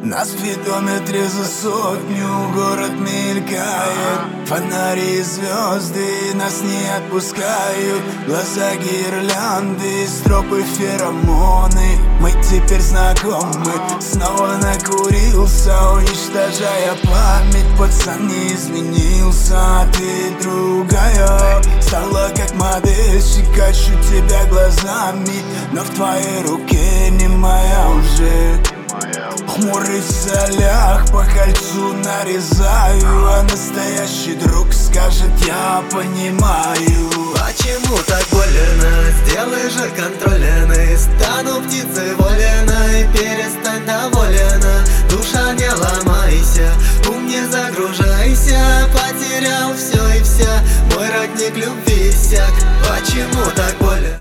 На спидометре за сотню город мелькает. Фонари и звезды нас не отпускают. Глаза гирлянды, стропы феромоны. Мы теперь знакомы. Снова накурился, уничтожая память. Пацан не изменился, а ты другая. Стала как модель, щекочу тебя глазами. Но в твоей руке не моя уже. Хмурый в солях, по кольцу нарезаю. А настоящий друг скажет: я понимаю. Почему так больно? Сделай же контрольный. Стану птицей воленой, перестань доволена. Душа, не ломайся, ум не загружайся. Потерял все и вся, мой родник любви иссяк. Почему так больно?